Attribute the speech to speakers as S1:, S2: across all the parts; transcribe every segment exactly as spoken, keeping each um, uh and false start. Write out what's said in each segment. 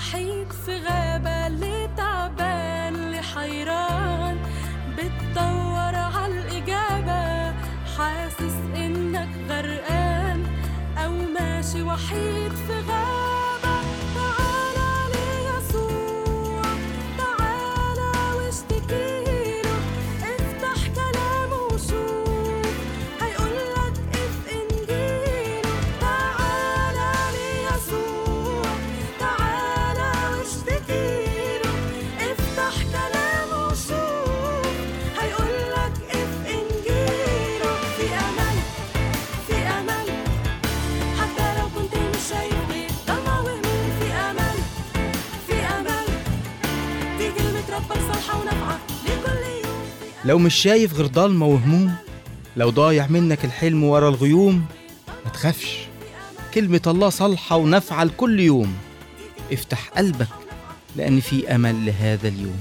S1: وحيد في غابة، اللي تعبان اللي حيران بتدور عالإجابة، حاسس إنك غرقان أو ماشي وحيد في غابة. تعالى ليسوع، تعالى واشتكيله، افتح كلامه وشوف هيقولك اف إنجيله. تعالى ليسوع، تعالى واشتكيله، افتح كلامه وشوف هيقولك اف إنجيله. في أمل، في أمل، حتى لو كنت مش شايف غير ضلمة وهموم. في أمل، في أمل، دي كلمة ربك صالحة ونافعة لكل يوم.
S2: لو مش شايف غير ضلمة وهموم، لو ضايع منك الحلم ورا الغيوم، ما تخافش، كلمة الله صالحة ونافعة لكل يوم. افتح قلبك لأن في أمل لهذا اليوم.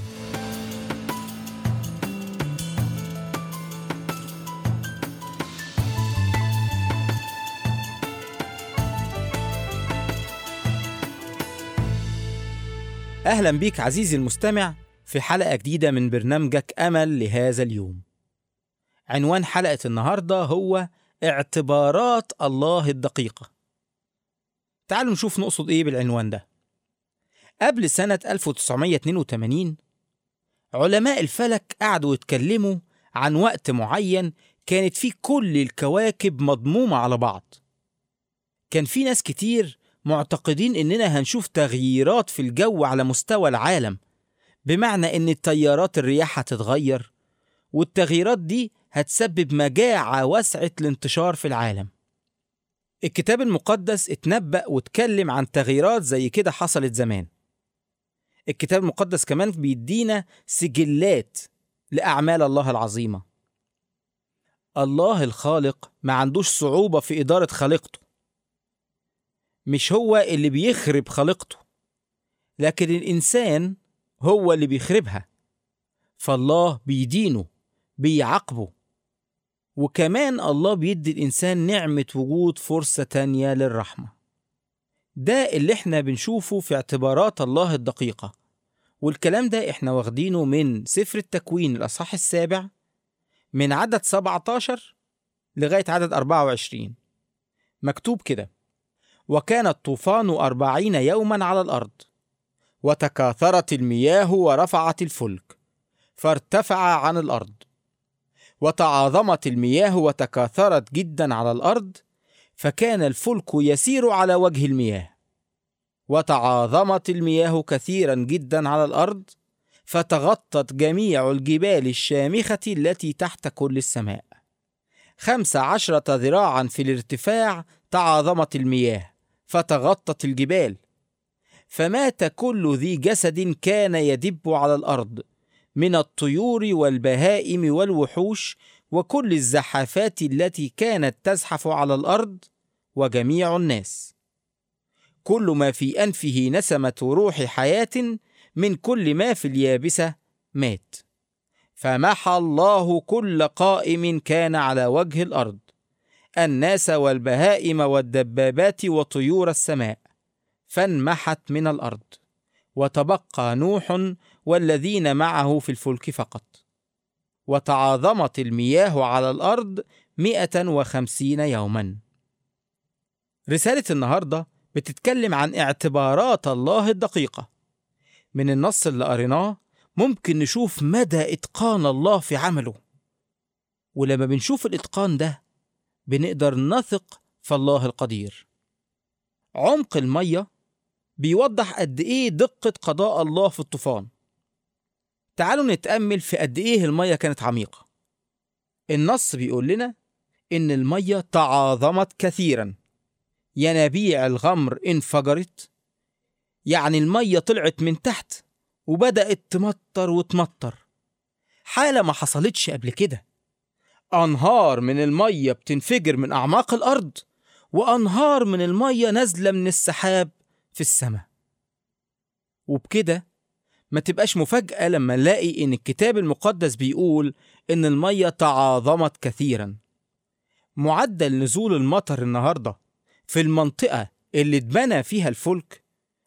S2: أهلا بيك عزيزي المستمع في حلقة جديدة من برنامجك أمل لهذا اليوم. عنوان حلقة النهاردة هو اعتبارات الله الدقيقة. تعالوا نشوف نقصد إيه بالعنوان ده. قبل سنة ألف وتسعمية اتنين وتمانين علماء الفلك قعدوا يتكلموا عن وقت معين كانت فيه كل الكواكب مضمومة على بعض. كان في ناس كتير معتقدين إننا هنشوف تغييرات في الجو على مستوى العالم، بمعنى إن التيارات الرياح هتتغير، والتغييرات دي هتسبب مجاعة واسعة الانتشار في العالم. الكتاب المقدس اتنبأ واتكلم عن تغييرات زي كده حصلت زمان. الكتاب المقدس كمان بيدينا سجلات لأعمال الله العظيمة. الله الخالق ما عندوش صعوبة في إدارة خليقته، مش هو اللي بيخرب خليقته، لكن الإنسان هو اللي بيخربها، فالله بيدينه بيعاقبه. وكمان الله بيدي الإنسان نعمة وجود فرصة تانية للرحمة. ده اللي احنا بنشوفه في اعتبارات الله الدقيقة، والكلام ده احنا واخدينه من سفر التكوين الأصحاح السابع من عدد سبعة عشر لغاية عدد أربعة وعشرين. مكتوب كده: وكان الطوفان أربعين يوما على الأرض، وتكاثرت المياه ورفعت الفلك فارتفع عن الأرض، وتعاظمت المياه وتكاثرت جدا على الأرض، فكان الفلك يسير على وجه المياه. وتعاظمت المياه كثيرا جدا على الأرض، فتغطت جميع الجبال الشامخة التي تحت كل السماء. خمس عشرة ذراعا في الارتفاع تعاظمت المياه، فتغطت الجبال. فمات كل ذي جسد كان يدب على الأرض، من الطيور والبهائم والوحوش وكل الزحافات التي كانت تزحف على الأرض، وجميع الناس. كل ما في أنفه نسمة روح حياة من كل ما في اليابسة مات. فمحى الله كل قائم كان على وجه الأرض، الناس والبهائم والدبابات وطيور السماء، فانمحت من الأرض، وتبقى نوح والذين معه في الفلك فقط. وتعاظمت المياه على الأرض مئة وخمسين يوما. رسالة النهاردة بتتكلم عن اعتبارات الله الدقيقة. من النص اللي قريناه ممكن نشوف مدى إتقان الله في عمله، ولما بنشوف الإتقان ده بنقدر نثق في الله القدير. عمق المية بيوضح قد إيه دقة قضاء الله في الطوفان. تعالوا نتأمل في قد إيه المية كانت عميقة. النص بيقول لنا إن المية تعاظمت كثيرا، ينابيع الغمر انفجرت، يعني المية طلعت من تحت وبدأت تمطر وتمطر، حالة ما حصلتش قبل كده. أنهار من المية بتنفجر من أعماق الأرض، وأنهار من المية نازلة من السحاب في السماء. وبكده ما تبقاش مفاجأة لما نلاقي إن الكتاب المقدس بيقول إن المية تعاظمت كثيرا. معدل نزول المطر النهاردة في المنطقة اللي اتبنى فيها الفلك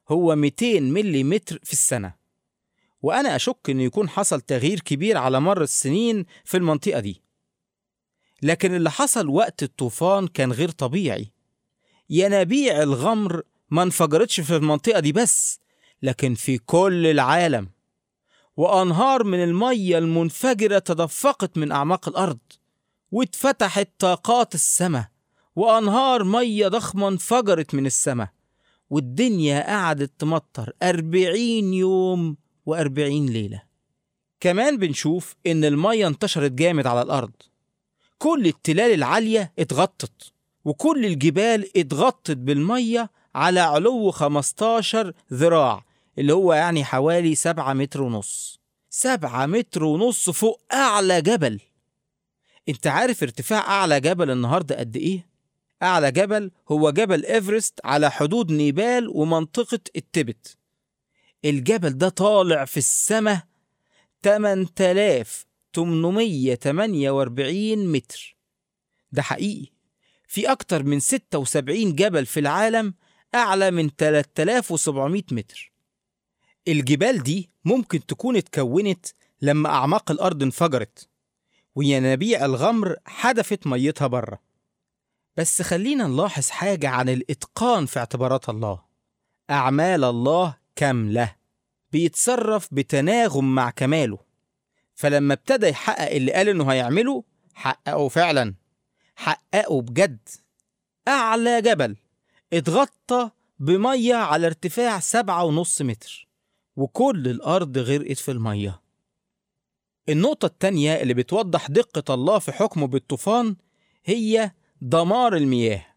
S2: هو مئتين مليمتر في السنة، وأنا أشك إنه يكون حصل تغيير كبير على مر السنين في المنطقة دي. لكن اللي حصل وقت الطوفان كان غير طبيعي. ينابيع الغمر ما انفجرتش في المنطقة دي بس، لكن في كل العالم، وأنهار من المية المنفجرة تدفقت من أعماق الأرض، واتفتحت طاقات السماء، وأنهار مية ضخمة انفجرت من السماء، والدنيا قعدت تمطر أربعين يوم وأربعين ليلة. كمان بنشوف إن المية انتشرت جامد على الأرض، كل التلال العالية اتغطت، وكل الجبال اتغطت بالمية على علو خمستاشر ذراع، اللي هو يعني حوالي سبعة متر ونص. سبعة متر ونص فوق أعلى جبل. انت عارف ارتفاع أعلى جبل النهاردة قد إيه؟ أعلى جبل هو جبل إيفرست على حدود نيبال ومنطقة التبت. الجبل ده طالع في السماء تمانية آلاف وتمنمية وتمانية وأربعين متر. ده حقيقي. في أكتر من ستة وسبعين جبل في العالم أعلى من ثلاثة آلاف وسبعمية متر. الجبال دي ممكن تكون اتكونت لما أعماق الأرض انفجرت وينابيع الغمر حدفت ميتها بره. بس خلينا نلاحظ حاجة عن الإتقان في اعتبارات الله. أعمال الله كاملة، بيتصرف بتناغم مع كماله. فلما ابتدى يحقق اللي قال إنه هيعمله، حققه فعلا، حققه بجد. أعلى جبل اتغطى بمية على ارتفاع سبعة ونص متر، وكل الأرض غرقت في المية. النقطة التانية اللي بتوضح دقة الله في حكمه بالطوفان هي دمار المياه.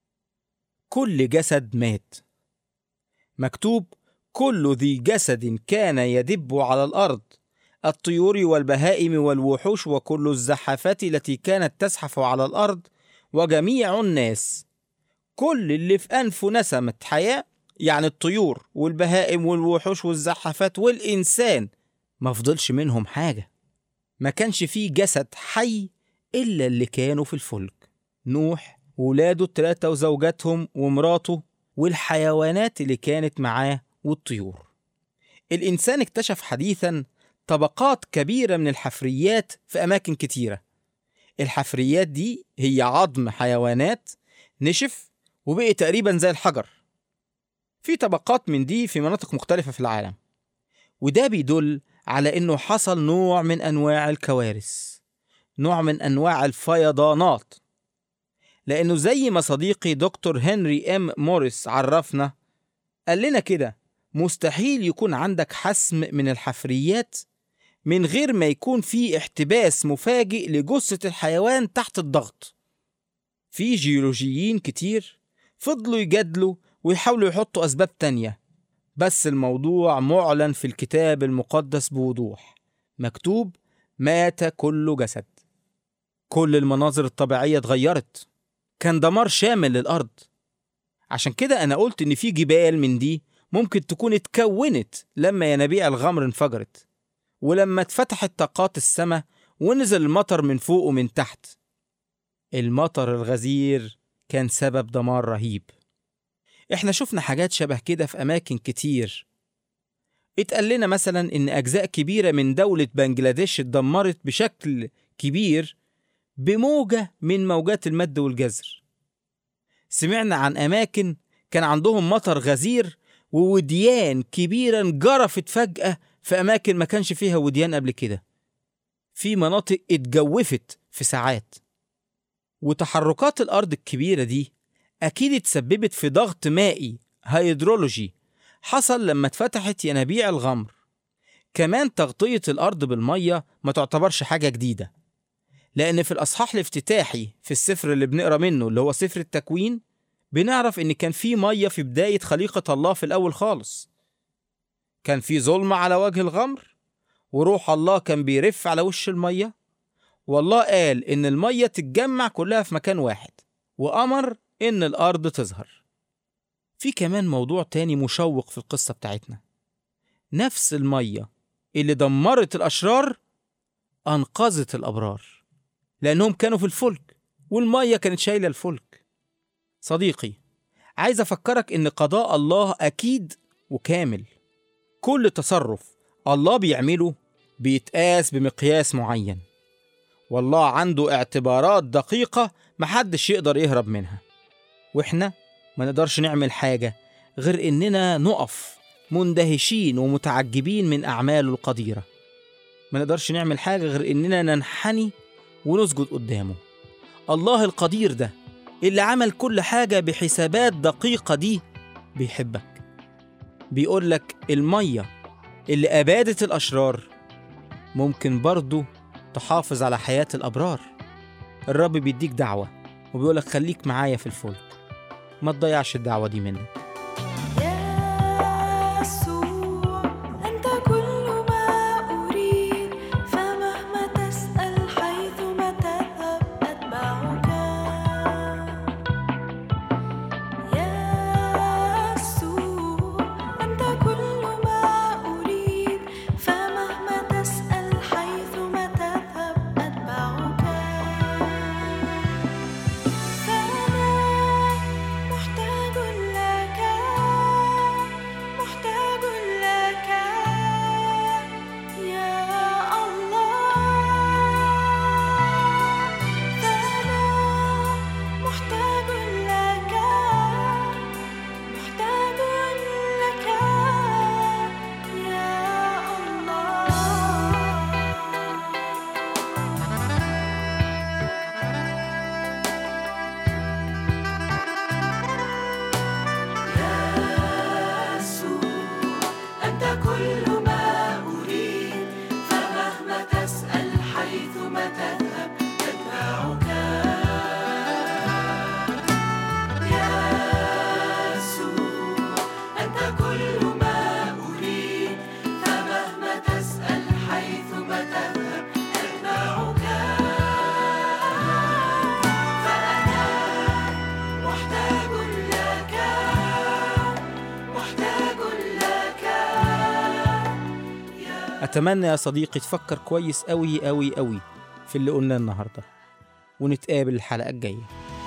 S2: كل جسد مات. مكتوب: كل ذي جسد كان يدب على الأرض، الطيور والبهائم والوحوش وكل الزحافات التي كانت تزحف على الأرض وجميع الناس. كل اللي في أنفه نسمة حياة، يعني الطيور والبهائم والوحوش والزحافات والإنسان، ما فضلش منهم حاجة. ما كانش فيه جسد حي إلا اللي كانوا في الفلك: نوح وولاده الثلاثة وزوجاتهم ومراته والحيوانات اللي كانت معاه والطيور. الإنسان اكتشف حديثاً طبقات كبيرة من الحفريات في أماكن كتيرة. الحفريات دي هي عظم حيوانات نشف وبقي تقريباً زي الحجر. في طبقات من دي في مناطق مختلفة في العالم، وده بيدل على إنه حصل نوع من أنواع الكوارث، نوع من أنواع الفيضانات. لأنه زي ما صديقي دكتور هنري إم موريس عرفنا، قال لنا كده: مستحيل يكون عندك حسم من الحفريات من غير ما يكون في احتباس مفاجئ لجثة الحيوان تحت الضغط. في جيولوجيين كتير فضلوا يجادلوا ويحاولوا يحطوا أسباب تانية، بس الموضوع معلن في الكتاب المقدس بوضوح. مكتوب: مات كل جسد. كل المناظر الطبيعية اتغيرت، كان دمار شامل للأرض. عشان كده أنا قلت إن في جبال من دي ممكن تكون اتكونت لما ينابيع الغمر انفجرت، ولما اتفتحت طاقات السماء ونزل المطر من فوق ومن تحت. المطر الغزير كان سبب دمار رهيب. احنا شفنا حاجات شبه كده في أماكن كتير. اتقال لنا مثلا إن أجزاء كبيرة من دولة بنجلاديش اتدمرت بشكل كبير بموجة من موجات المد والجزر. سمعنا عن أماكن كان عندهم مطر غزير ووديان كبيرة انجرفت فجأة في أماكن ما كانش فيها وديان قبل كده. في مناطق اتجوفت في ساعات. وتحركات الأرض الكبيرة دي أكيد اتسببت في ضغط مائي هيدرولوجي حصل لما اتفتحت ينابيع الغمر. كمان تغطية الأرض بالمية ما تعتبرش حاجة جديدة، لأن في الأصحاح الافتتاحي في السفر اللي بنقرأ منه اللي هو سفر التكوين بنعرف إن كان في مية في بداية خليقة الله في الأول خالص. كان في ظلمة على وجه الغمر، وروح الله كان بيرف على وش المية، والله قال إن المية تتجمع كلها في مكان واحد، وأمر إن الأرض تظهر. في كمان موضوع تاني مشوق في القصة بتاعتنا. نفس المية اللي دمرت الأشرار أنقذت الأبرار، لأنهم كانوا في الفلك والمية كانت شايلة الفلك. صديقي، عايز أفكرك إن قضاء الله أكيد وكامل. كل تصرف الله بيعمله بيتقاس بمقياس معين، والله عنده اعتبارات دقيقة محدش يقدر يهرب منها. وإحنا ما نقدرش نعمل حاجة غير إننا نقف مندهشين ومتعجبين من أعماله القديرة. ما نقدرش نعمل حاجة غير إننا ننحني ونسجد قدامه. الله القدير ده اللي عمل كل حاجة بحسابات دقيقة دي بيحبك. بيقولك المية اللي أبادت الأشرار ممكن برضو تحافظ على حياة الأبرار. الرب بيديك دعوة وبيقولك خليك معايا في الفلك، ما تضيعش الدعوة دي منك. أتمنى يا صديقي تفكر كويس أوي أوي أوي في اللي قلنا النهاردة، ونتقابل الحلقة الجاية.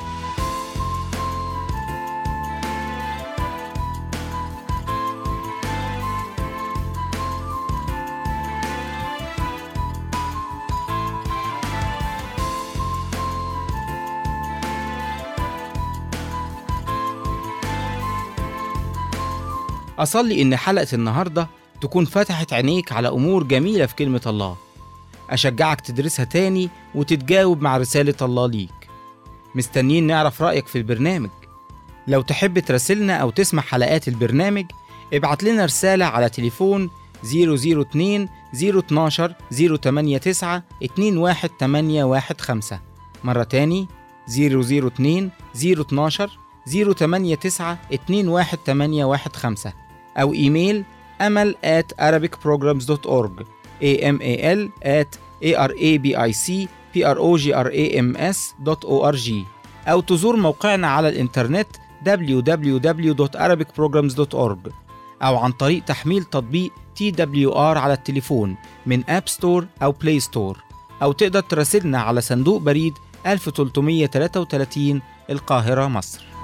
S2: أصلي إن حلقة النهاردة تكون فتحت عينيك على أمور جميلة في كلمة الله. أشجعك تدرسها تاني وتتجاوب مع رسالة الله ليك. مستنيين نعرف رأيك في البرنامج. لو تحب تراسلنا أو تسمع حلقات البرنامج ابعت لنا رسالة على تليفون صفر صفر اتنين صفر اتناشر صفر تمانية تسعة اتنين واحد تمانية واحد خمسة. مرة تاني صفر صفر اتنين صفر اتناشر صفر تمانية تسعة اتنين واحد تمانية واحد خمسة، أو إيميل أمل at arabic programs dot org amal at arabicprograms dot org، أو تزور موقعنا على الإنترنت دبليو دبليو دبليو دوت arabic programs dot org، أو عن طريق تحميل تطبيق تي دبليو آر على التليفون من أب ستور أو بلاي ستور، أو تقدر تراسلنا على صندوق بريد ألف وتلتمية وتلاتة وتلاتين القاهرة مصر.